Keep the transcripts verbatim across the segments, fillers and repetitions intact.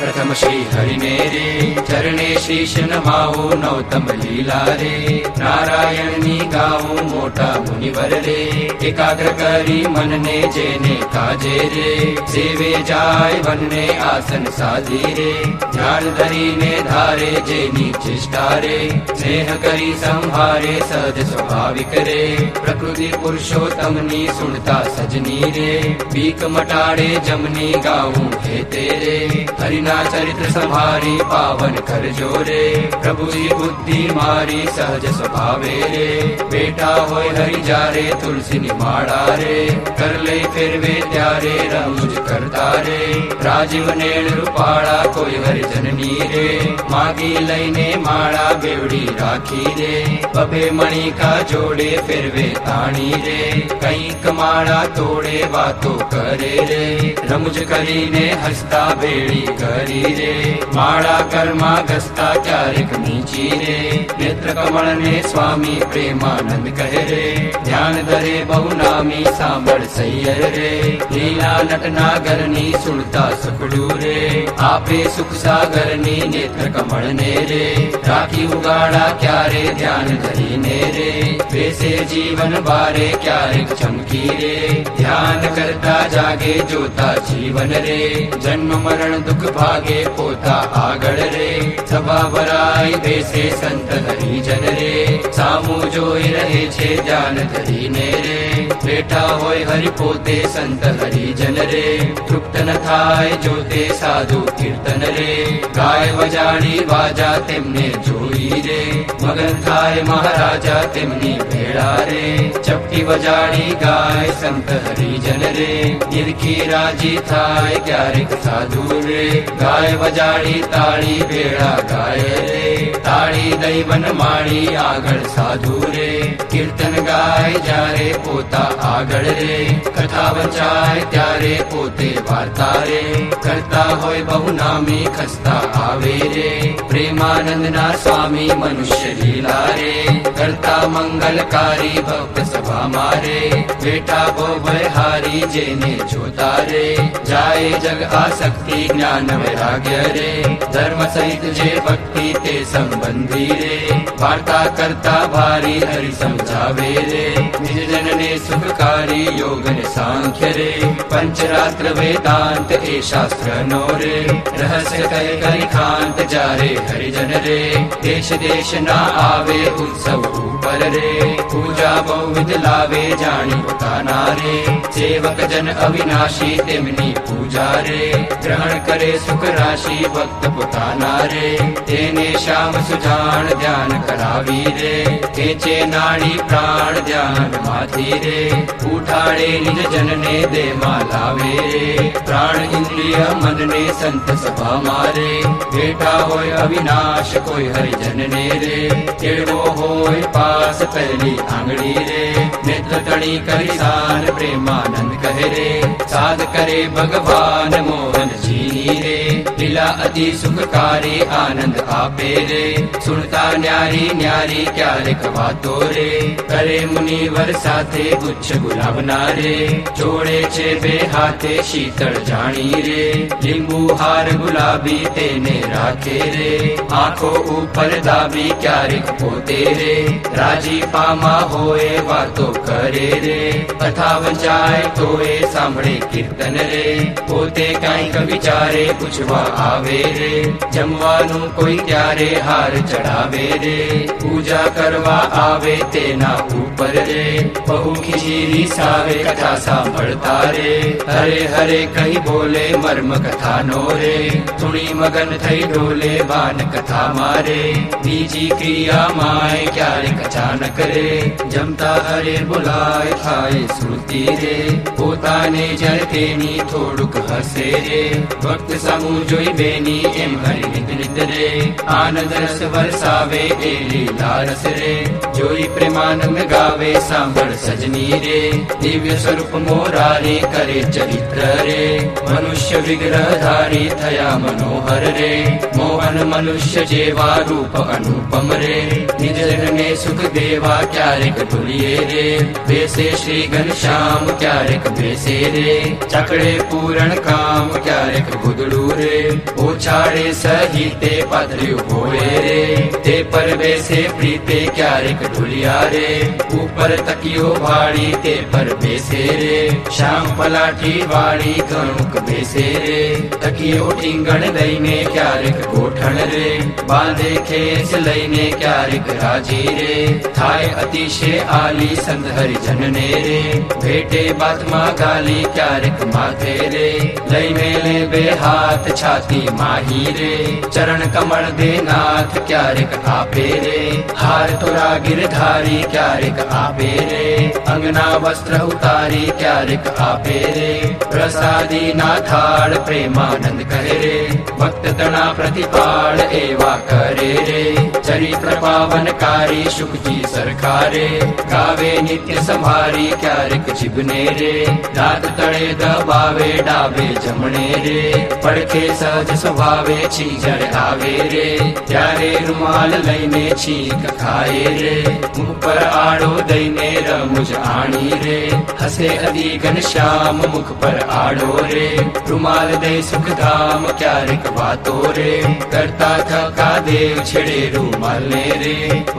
प्रथम श्री हरिने रे चरणे शीश नमाऊं नौतम लीला रे नारायणनी गाऊं मोटा मुनिवर रे एकाग्र करी मन ने जेने काजे रे सेवे जाय वनने आसन साधी रे ध्यान धरी ने धारे जेनी चेष्टा रे स्नेह करी संभारे सहज स्वाभाविक रे प्रकृति पुरुषोत्तमनी सुनता सजनी रे बीक मटाड़े जमनी गाऊं हे तेरे हरिना चरित्र संभारी पावन कर जोरे प्रभु जी बुद्धि मारी सहज स्वभावे रे बेटा होय हरि जारे तुलसी निमाड़ा रे कर ले फिर वे त्यारे रमुज करता रे राजीव नेण रूपाड़ा कोई हरि जननी रे मागी लईने माड़ा बेवड़ी राखी रे बबे मणि का जोड़े फिर वे ताणी रे कहीं कमाड़ा तोड़े बातों करे रे रमुज करी ने हंसता बेड़ी करी रे माड़ा कर्मा गस्ता क्यारिक नीची रे नेत्र कमल ने स्वामी प्रेमानंद कहे रे ध्यान धरे बहु नामी सांबड़ सैयर रे लीला नटनागर नी सुनता सुखड़ू रे आपे सुख सागर नी नेत्र कमल ने रे राखी उगाड़ा क्या रे ध्यान धरी ने रे वैसे जीवन बारे क्यारिक चमकी रे ध्यान करता जागे जोता जीवन रे जन्म मरण दुख भागे पोता आगड़ रे सभा बराई वैसे संत हरि जन रे सामू जोई रहे छे ध्यान धरी ने रे बेटा होय हरि पोते संत हरि जन रे तृप्त न थाय जोते साधु कीर्तन रे गाय वजाड़ी वाजा तेमने जोई रे मगन थाय महाराजा तेमनी भेड़ा रे चपटी वजाड़ी गाय संत हरि जन रे निरखी राजी थाय क्यारिक साधु रे गाय वजाड़ी ताड़ी भेड़ा गाय रे ताड़ी दैवन माड़ी आगड़ साधु रे कीर्तन गाय जारे पोता आगड़ रे कथा बचाए त्यारे पोते वार्ता रे करता होय बहु नामी खस्ता आवे रे प्रेमानंद ना स्वामी मनुष्य लीला रे करता मंगलकारी भक्त सभा मारे बेटा वो बहारी जेने जोता रे जाए जग आसक्ति ज्ञान वैराग्य रे धर्म सहित जे भक्ति ते संबंधी रे वार्ता करता भारी हरि समझावे रे निज जन ने सुखकारी योग ने सांख्य रे पंचरात्र वेदांत ए शास्त्र नो रे रहस्य कह करि खांत जारे हरिजन रे देश देश ना आवे उत्सव ऊपर रे पूजा बहुविध लावे जानी बताना रे सेवक जन अविनाशी तेमनी पूजा रे ग्रहण करे सुख राशि भक्त पुताना रे तेने श्याम सुजान ध्यान करावी रे खेचे नाड़ी प्राण ध्यान माथी रे उठाड़े निज जन ने दे मालावे रे प्राण इंद्रिय मन ने संत सभा मारे बेटा होय अविनाश कोई हरि जन ने रे तेड़ो होय पास पहली आंगड़ी रे नेत्र तड़ी करी सान प्रेमानंद कहे रे साध करे भगवान मोहन जी रे लीला अति सुखकारी आनंद आपे रे सुनता न्यारी न्यारी क्यारिक बातो रे करे मुनिवर साथे गुच्छ गुलाब नारे जोड़े छे बे हाथे शीतल जानी रे लींबू हार गुलाबी तेने राखे रे आंखों ऊपर दाबी क्यारिक पोते रे राजी पामा होए वातो करे रे कथा वंचाए तोए सांभळे कीर्तन रे पोते कांईक विचारे पूछवा आवे रे जमवानु कोई त्यारे हार चढ़ावे रे पूजा करवा आवे तेना ऊपर रे बहु खीरी सावे कथा सांभळता रे हरे हरे कही बोले मर्म कथा नो रे सुनी मगन थई डोले बान कथा मारे बीजी क्रिया माए क्यारे अचानक रे जमता हरे बुलाए थाए श्रुति रे पोताने जर तेनी थोड़ुक हसे रे भक्त समूह जोई बेनी एम हरि नित नित रे आनंद रस बरसावे ए लीला रस रे जोई प्रेमानंद गा गावे सांभळ सजनी रे। दिव्य स्वरूप मोरारी करे चरित्र रे। मनुष्य विग्रह धारी थया मनोहर रे। मोहन मनुष्य जेवा रूप अनुपम रे। निज ने सुख देवा क्यारेक ढुलिए रे। बेसे श्री घनश्याम क्यारेक बेसे रे। चकड़े पूरण काम क्यारेक गुदड़ू रे। ओछाड़े सहिते पाथरी होए रे। ते पर बेसे प्रीते क्यारेक ढुलिया रे। ऊपर तकियो भाड़ी ते पर बेसे रे। श्याम पलाठी वाड़ी गणुक बेसे रे। तकियो टींगण लईने क्यारेक गोठण रे। बांधे खेस लईने क्यारेक राजी रे। थाय अतिशय आली संत हरिजन ने रे। भेटे बातमा गाली क्यारेक माथे रे। लई मेले बे हाथ छाती माही रे। चरण कमल दे नाथ क्यारेक आपे रे। हार तोरा गिरधारी क्यारेक आपे रे। अंगना वस्त्र उतारी क्यारेक आपे रे। प्रसादी नाथाड़ प्रेमानंद कहे रे। भक्त तना प्रतिपाल एवा करे रे। चरित्र पावनकारी शुक जी सरकारे। गावे नित्य संभारी क्यारेक चिबने रे। दात तड़े दबावे डावे जमणे रे। पड़खे सहज स्वभावे छीजड़ आवे रे। त्यारे रुमाल लईने छीक खाए रे। मुंह पर आड़ो दईने रमुज आणी रे। हसे अदी घनश्याम मुख पर आड़ो रे। रुमाल दे सुख धाम क्यारेक बातो रे। करता थका देव छेड़े रुमाल ने रे।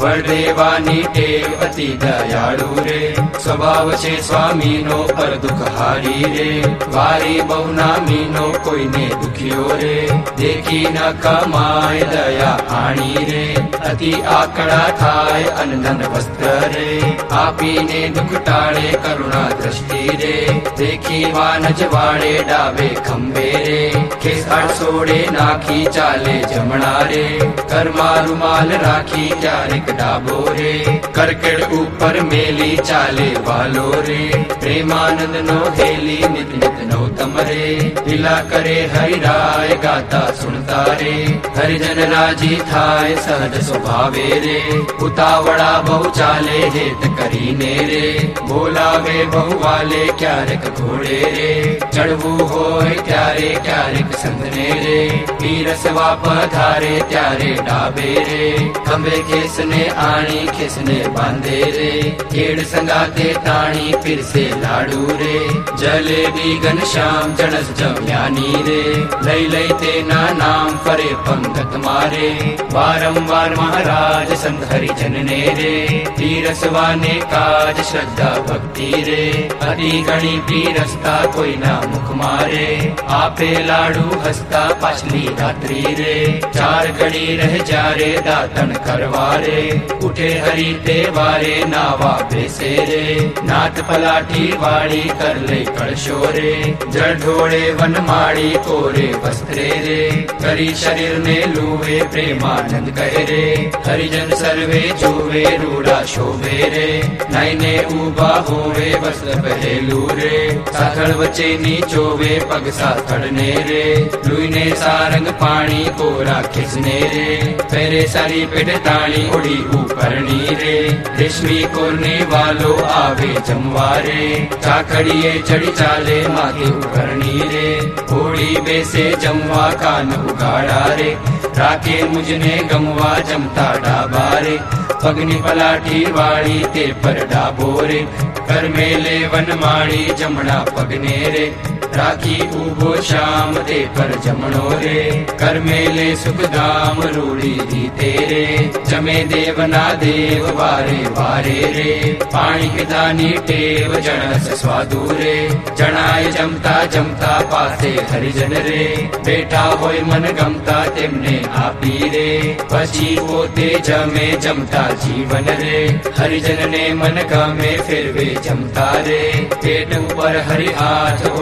वरदेवानी टेव अति दयाळु रे। स्वभाव छे स्वामी नो पर दुख हारी रे। वारी बहुना मीनो कोई ने दुखियो रे। देखी न कमाय दया आणी रे। अति आकड़ा थाय अनधन वस्त्र रे। आपी ने दुख टाळे करुणा दृष्टि रे। देखी वानज वाड़े डावे खंबे रे। खेस सोड़े नाखी चाले जमणा रे। कर्मा रुमाल राखी क्यारेक डाबो रे। करकड़ ऊपर मेली चाले वालो रे। प्रेमानंद नो हेली नित नित नौतम रे। लीला करे हरि राय गाता सुनता रे। हरिजन राजी थाय सहज स्वभावे रे। उतावड़ा बहु चाले हेत करीने रे। बोलावे बहु वाले क्यारेक घोड़े रे। चढ़वू होय त्यारे क्यारेक संधने रे। पीरस वाप धारे त्यारे डाबे रे। खंबे खेसने आणी खेसने बांधे रे। केड़ संगाते ताणी फिर से लाडू रे। जलेबी घनश्याम जणस जम्यानी रे। लई लई तेना नाम फरे पंगत मारे। बारंबार महाराज संत हरिजन ने रे। पीरसवाने काज श्रद्धा भक्ति रे। अति गणी पीरसता कोई ना मुख मारे। आपे लाडू हस्ता पाछली रात्रि रे। चार घड़ी रह जा रे दातन करवारे। उठे हरि ते वारे नावा बेसे रे। नाथ पलाठी वाड़ी कर ले कलशो रे। जड़ ढोड़े वन माड़ी कोरे वस्त्रे रे। करी शरीर में लूवे प्रेमानंद कहे रे। हरिजन सर्वे जुवे रूड़ा शोभे रे। नाइने उबा होवे वस्त्र पहेलू रे। साथड़ बचे नीचोवे पग साथड़ने रे। लुईने सारंग पानी कोरा खिसने रे। पेरे सारी पेट ताणी उड़ी ऊपरनी रे। रेशमी कोरने वालो आवे जमवारे। चाकड़िए चढ़ी चाले माथे उभरनी रे। घोड़ी बेसे जमवा कान उगाड़ा रे। राके मुझने गमवा जमता डाबारे। पगनी पलाठी वाड़ी ते पर डाबोरे। कर मेले वन माड़ी जमना पगने रे। राखी उबो श्याम ते पर जमणो रे। कर मेले सुख धाम रूड़ी दी तेरे। जमे देवना देव वारे वारे रे। पाणी पितानी टेव जणस स्वादु रे। जणाय जमता जमता पासे हरिजन रे। बेटा होय मन गमता तेमने आपी रे। पछी पोते जमे जमता जीवन रे। हरिजन ने मन गमे फिर वे जमता रे। पेट ऊपर हरि हाथ उड़कर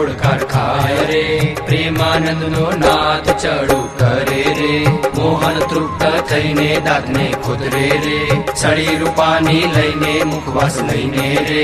ખાય રે પ્રેમાનંદ નો નાથ ચડુ કરે રે મોહન તૃપ્ત થઈને દાંતને ખોદરે રે સળી રૂપાની લઈને મુખવાસ લઈને રે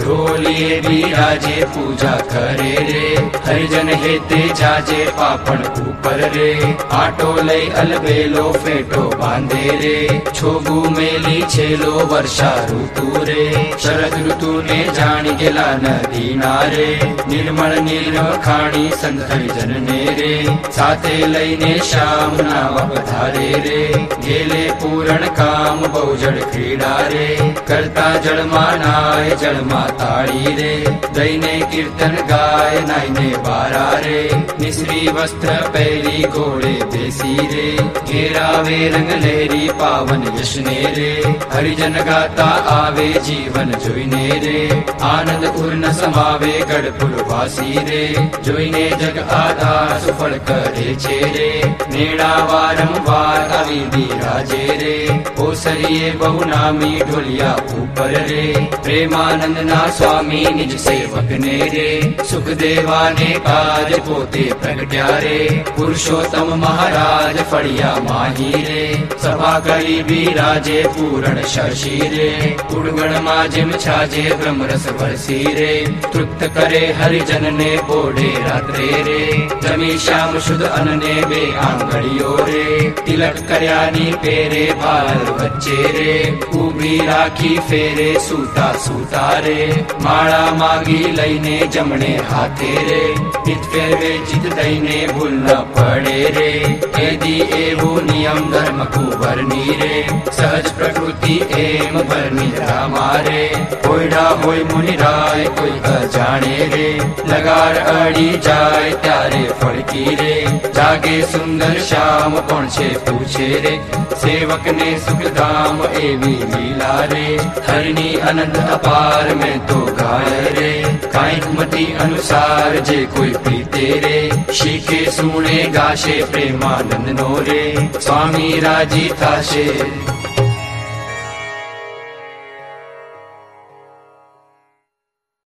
ઢોલીએ બિરાજે પૂજા કરે રે હરિજન હેતે જાજે પાપણ ઉપર રે આટો લઈ અલબેલો ફેટો બાંધે રે છોગુ મેલી છેલો વર્ષા ઋતુ રે શરદ ઋતુ ને જાણી ગયેલા નદી ના રે નિર્મળ નિર્મળ ખાણી સંત હરિજન ને રે સાથે લઈને શ્યામ નાવા પધારે રે ગેલે પૂરણ કામ બહુ જળ ક્રીડા રે કરતા જળમાં નાય જળમાં તાળી રે દઈને કીર્તન ગાય નાઈને બારા રે નિશ્રી વસ્ત્ર પહેરી ઘોડે બેસી રે ઘેરાવે રંગ લહેરી પાવન યશને રે હરિજન ગાતા આવે જીવન જોઈને રે આનંદ પૂર્ણ સમાવે ગઢપુર વાસી રે જોઈને જગ આધાર સુફળ કરે છે રે નેડા વારંવાર આવી બિરાજે રે ઓસરીએ બહુ નામી ઢોલિયા ઉપર રે પ્રેમાનંદ ના સ્વામી નિજ સેવક ને રે સુખદેવાને કાજ પોતે પ્રગટ્યા રે પુરુષોત્તમ મહારાજ ફળિયા માહી રે સભા કરી બિરાજે પૂરણ શશી રે ઉડગણ માં જેમ છાજે બ્રહ્મરસ વરસી રે તૃપ્ત કરે હરિજન ને બોડે રાત્રે રે જમી શ્યામ શુદ્ધ અનને બે આંગળીઓ રે તિલક કર્યાની પેરે ભાલ વચ્ચે રે ઉભી રાખી ફેરે સૂતા સૂતા રે માળા માગી લઈને જમણે હાથે રે નિત ફેરવે ચિત દઈને ભૂલ ન પડે રે એદી એવું નિયમ ધર્મ કુંવરની રે સહજ પ્રકૃતિ એમ ભરની રામારે કોઈડા હોય મુનિરાય કોઈ અજાણે રે લગાર અડી જાય ત્યારે ફળકી રે જાગે સુંદર શ્યામ કોણ છે પૂછે રે સેવક ને સુખધામ એવી લીલા રે હરની અનંત અપાર મેં તો ગાય રે કાંઈક મતિ અનુસાર જે કોઈ પ્રીતે રે શીખે સુણે ગાશે પ્રેમાનંદ નો રે સ્વામી રાજી થાશે।